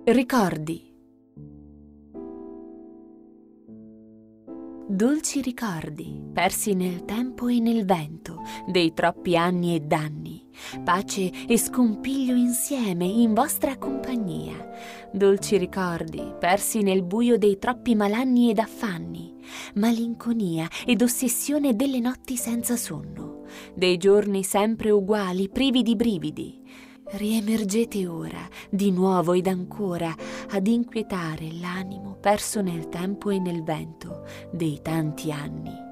Ricordi. Dolci ricordi, persi nel tempo e nel vento dei troppi anni e danni, pace e scompiglio insieme in vostra compagnia. Dolci ricordi, persi nel buio dei troppi malanni ed affanni, malinconia ed ossessione delle notti senza sonno, dei giorni sempre uguali, privi di brividi. Riemergete ora, di nuovo ed ancora, ad inquietare l'animo perso nel tempo e nel vento dei tanti anni.